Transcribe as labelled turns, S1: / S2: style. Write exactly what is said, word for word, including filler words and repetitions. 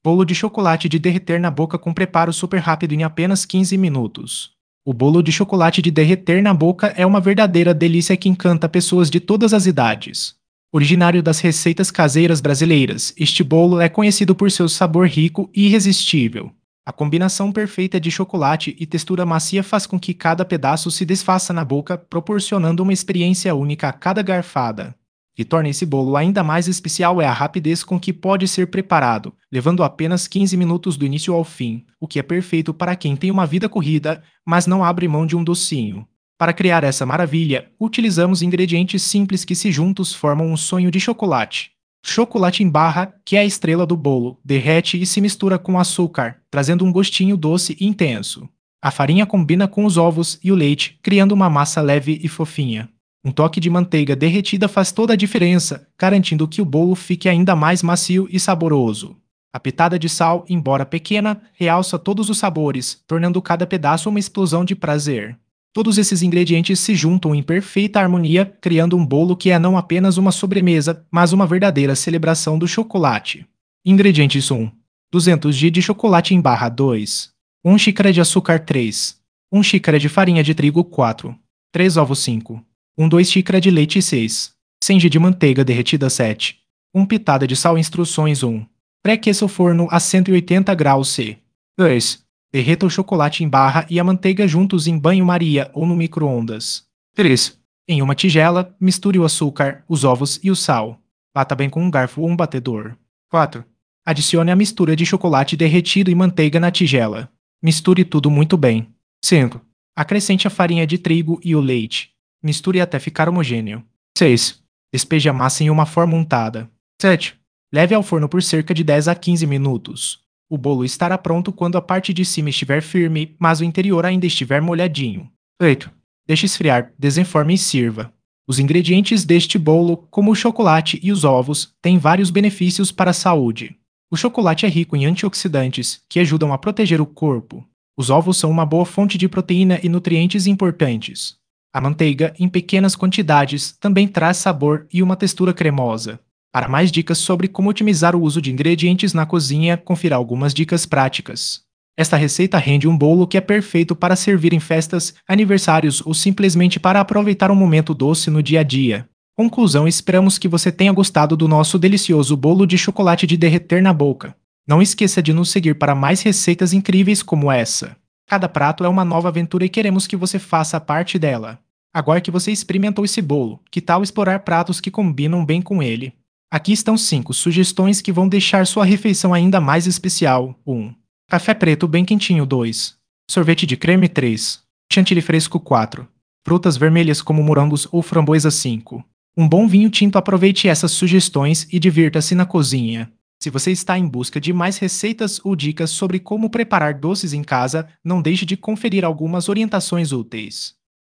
S1: Bolo de chocolate de derreter na boca com preparo super rápido em apenas quinze minutos. O bolo de chocolate de derreter na boca é uma verdadeira delícia que encanta pessoas de todas as idades. Originário das receitas caseiras brasileiras, este bolo é conhecido por seu sabor rico e irresistível. A combinação perfeita de chocolate e textura macia faz com que cada pedaço se desfaça na boca, proporcionando uma experiência única a cada garfada. O que torna esse bolo ainda mais especial é a rapidez com que pode ser preparado, levando apenas quinze minutos do início ao fim, o que é perfeito para quem tem uma vida corrida, mas não abre mão de um docinho. Para criar essa maravilha, utilizamos ingredientes simples que se juntos formam um sonho de chocolate. Chocolate em barra, que é a estrela do bolo, derrete e se mistura com açúcar, trazendo um gostinho doce e intenso. A farinha combina com os ovos e o leite, criando uma massa leve e fofinha. Um toque de manteiga derretida faz toda a diferença, garantindo que o bolo fique ainda mais macio e saboroso. A pitada de sal, embora pequena, realça todos os sabores, tornando cada pedaço uma explosão de prazer. Todos esses ingredientes se juntam em perfeita harmonia, criando um bolo que é não apenas uma sobremesa, mas uma verdadeira celebração do chocolate. Ingredientes um: duzentos gramas de chocolate em barra dois, uma xícara de açúcar três, uma xícara de farinha de trigo quatro, três ovos cinco, uma dois xícaras de leite seis, cem gramas de manteiga derretida sete, uma pitada de sal. Instruções um. Pré-aqueça o forno a cento e oitenta graus C. dois. Derreta o chocolate em barra e a manteiga juntos em banho-maria ou no micro-ondas. três. Em uma tigela, misture o açúcar, os ovos e o sal. Bata bem com um garfo ou um batedor. quatro. Adicione a mistura de chocolate derretido e manteiga na tigela. Misture tudo muito bem. cinco. Acrescente a farinha de trigo e o leite. Misture até ficar homogêneo. seis. Despeje a massa em uma forma untada. sete. Leve ao forno por cerca de dez a quinze minutos. O bolo estará pronto quando a parte de cima estiver firme, mas o interior ainda estiver molhadinho. oito. Deixe esfriar, desenforme e sirva. Os ingredientes deste bolo, como o chocolate e os ovos, têm vários benefícios para a saúde. O chocolate é rico em antioxidantes, que ajudam a proteger o corpo. Os ovos são uma boa fonte de proteína e nutrientes importantes. A manteiga, em pequenas quantidades, também traz sabor e uma textura cremosa. Para mais dicas sobre como otimizar o uso de ingredientes na cozinha, confira algumas dicas práticas. Esta receita rende um bolo que é perfeito para servir em festas, aniversários ou simplesmente para aproveitar um momento doce no dia a dia. Conclusão: esperamos que você tenha gostado do nosso delicioso bolo de chocolate de derreter na boca. Não esqueça de nos seguir para mais receitas incríveis como essa. Cada prato é uma nova aventura e queremos que você faça parte dela. Agora que você experimentou esse bolo, que tal explorar pratos que combinam bem com ele? Aqui estão cinco sugestões que vão deixar sua refeição ainda mais especial. um. Café preto bem quentinho dois. Sorvete de creme três. Chantilly fresco quatro. Frutas vermelhas como morangos ou framboesa cinco. Um bom vinho tinto. Aproveite essas sugestões e divirta-se na cozinha. Se você está em busca de mais receitas ou dicas sobre como preparar doces em casa, não deixe de conferir algumas orientações úteis.